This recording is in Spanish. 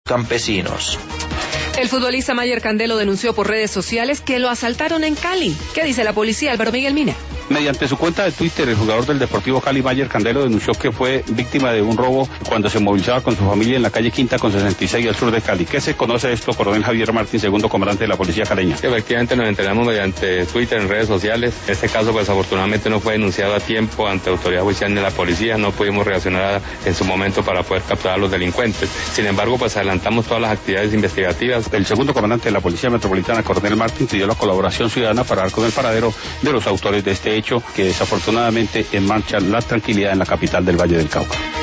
campesinos. El futbolista Mayer Candelo denunció por redes sociales que lo asaltaron en Cali. ¿Qué dice la policía, Álvaro Miguel Mina? Mediante su cuenta de Twitter, el jugador del Deportivo Cali, Mayer Candelo, denunció que fue víctima de un robo cuando se movilizaba con su familia en la calle Quinta con 66 al sur de Cali. ¿Qué se conoce de esto, coronel Javier Martín, segundo comandante de la policía caleña? Efectivamente nos enteramos mediante Twitter, en redes sociales. Este caso, pues afortunadamente no fue denunciado a tiempo ante autoridad judicial ni la policía. No pudimos reaccionar en su momento para poder capturar a los delincuentes. Sin embargo, pues adelantamos todas las actividades investigativas. El segundo comandante de la Policía Metropolitana, coronel Martín, pidió la colaboración ciudadana para dar con el paradero de los autores de este hecho que desafortunadamente enmarcha la tranquilidad en la capital del Valle del Cauca.